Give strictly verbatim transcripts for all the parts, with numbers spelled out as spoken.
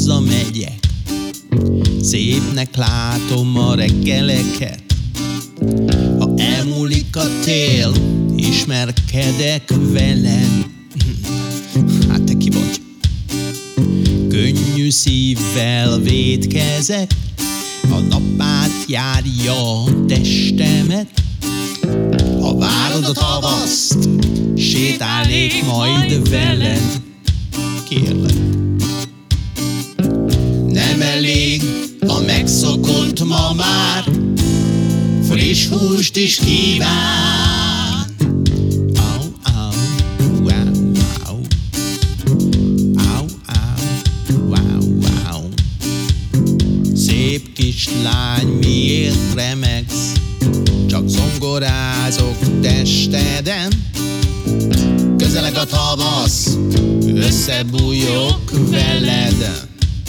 hazamegyek, szépnek látom a reggeleket. Ha elmúlik a tél, ismerkedek veled. Hát te ki vagy? Könnyű szívvel vétkezek, a napát járja a testemet. Ha várod a tavaszt, sétálnék majd veled. Kérlek. Nem elég a megszokott ma már, friss húst is kíván. Au, au, wow, wow. Au, au, wow, wow. Szép kislány, miért remegsz? Csak zongorázok testeden. Közeleg a tavasz, összebújok veled.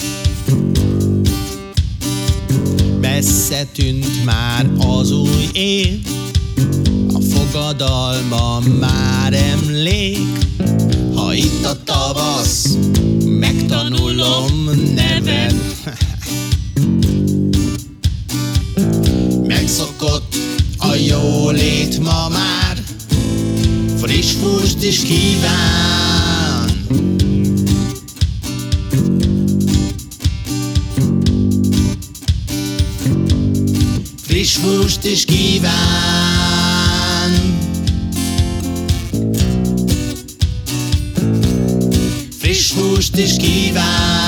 Messze tűnt már az új év, a fogadalma már emlék. Ha itt a tavasz, megtanulom neved. Megszokott a jólét ma már, friss húst is kíván. Friss húst is kíván. Friss húst is kíván.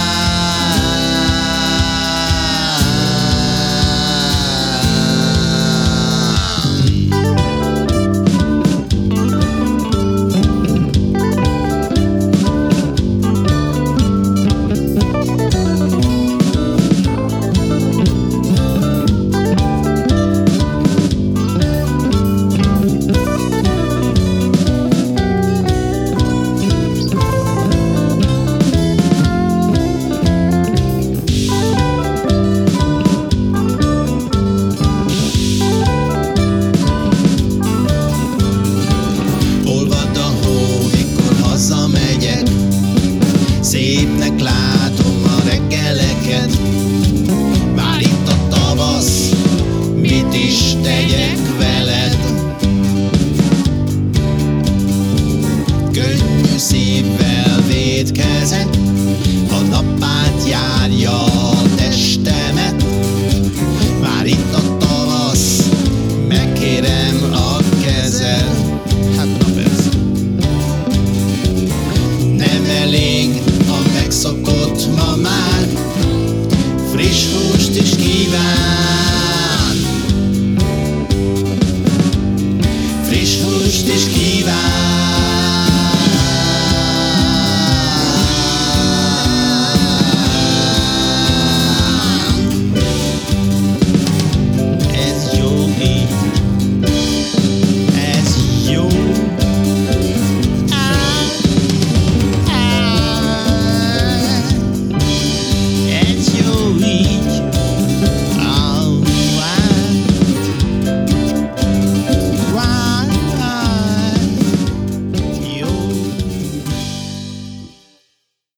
Szépnek látom a reggeleket, vár itt a tavasz, mit is tegyek veled. Könnyű szívvel vétkezek, a napát járja a testemet. Vár itt a tavasz, megkérem a kezed. Hát na persze. Nem elég megszokott ma már, friss húst is kíván.